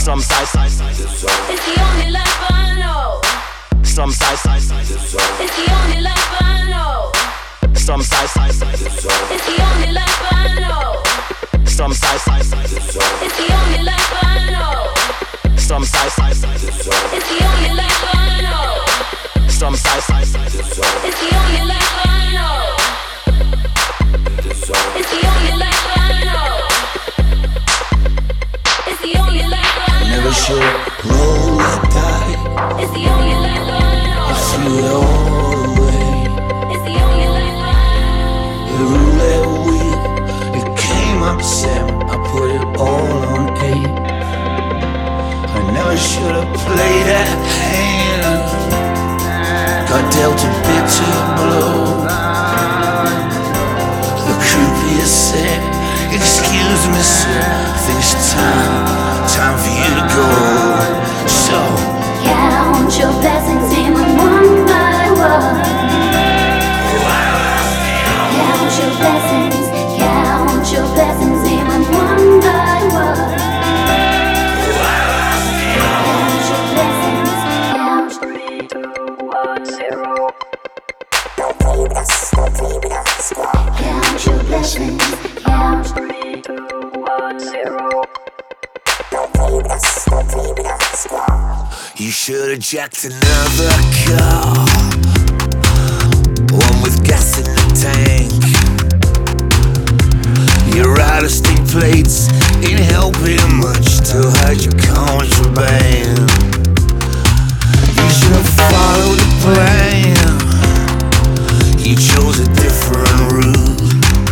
Some side, It's the only life I know. some side, It's the only life I know. some side, It's the only life I know. some side, It's the only life I know. some side, It's the only life I know. some side, It's the only life I know. It's the only life I know. It's the only life I know. Never should roll or die. It's the only life I know. I threw it all away. It's the only life I know. The roulette wheel, it came up 7. I put it all on 8. I never should have played that hand. Got dealt a bitter blow. The croupier said, "Excuse me, sir, I think it's time for you to go." So Count your blessings, name them one by one. Count your blessings, name them one by one. Count your blessings, count 3, 2, 1, 0. Count your blessings, count 3, 2, 1, 0. you should have jacked another car, one with gas in the tank. Your out-of-state plates ain't helping much to hide your contraband. You should have followed the plan. You chose a different route.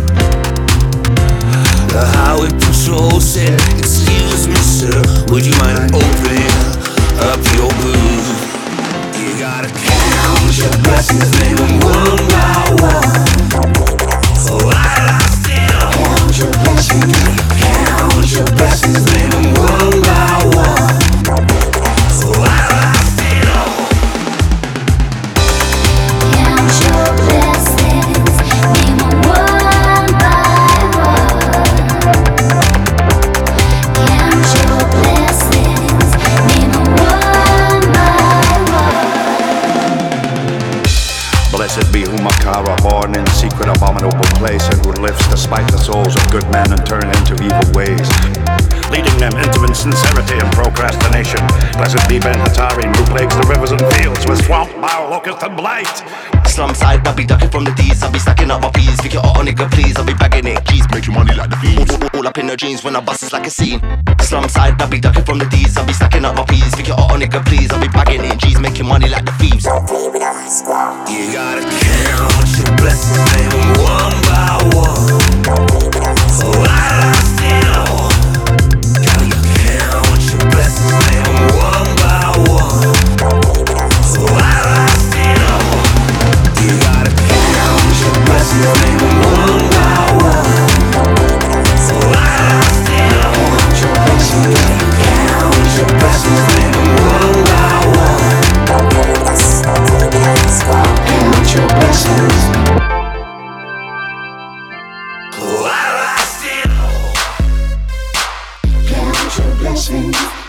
The highway patrol said, "Excuse me, sir, would you mind opening up your boot?" You gotta count your blessings, name them one by one. Oh, I lost it all. Count your blessings, name them one by one. Oh, I lost it all. Count your blessings, name them one by one. Count your blessings, name them one by one. Blessed be Humakara, born in secret abominable place, and who lives to spite the souls of good men and turn into evil ways, leading them into insincerity and procrastination. Blessed be Ben Hatari, who plagues the rivers and fields with swamp, bile, locust, and blight. Slum side, I be ducking from the D's. I be stacking up my P's. Think you're on nigga, please. I be bagging it. G's make you money like the V's. All up in the jeans when I bust, it's like a scene. Slum side, I be ducking from the D's. I be stacking up my P's. Think you're on nigga, please. I be bagging it. G's making money like the thieves. You gotta count your blessings, name them one by one. Oh, I lost it all. Gotta count your blessings, name them one by one. Oh, I lost it all. You gotta count your blessings, name them one by one. Oh, I lost it all. Count your blessings, name them one by one. Count your blessings. Oh, I lost it all. Count your blessings.